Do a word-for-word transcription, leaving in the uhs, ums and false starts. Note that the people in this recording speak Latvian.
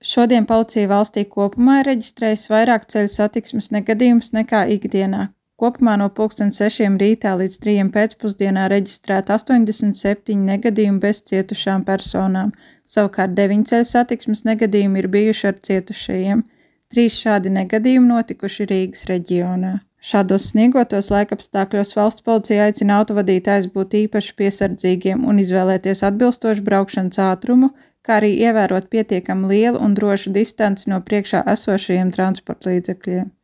Šodien policija valstī kopumā ir reģistrējusi vairāk ceļu satiksmes negadījumus nekā ikdienā. Kopumā no pulksten sešiem rītā līdz trījiem pēcpusdienā reģistrēta astoņdesmit septiņi negadījumi bez cietušām personām, savukārt deviņi ceļu satiksmes negadījumi ir bijuši ar cietušajiem. Trīs šādi negadījumi notikuši Rīgas reģionā. Šādos sniegotos laikapstākļos valsts policija aicina autovadītājus būt īpaši piesardzīgiem un izvēlēties atbilstošu braukšanas ātrumu, kā arī ievērot pietiekami lielu un drošu distanci no priekšā esošajiem transportlīdzekļiem.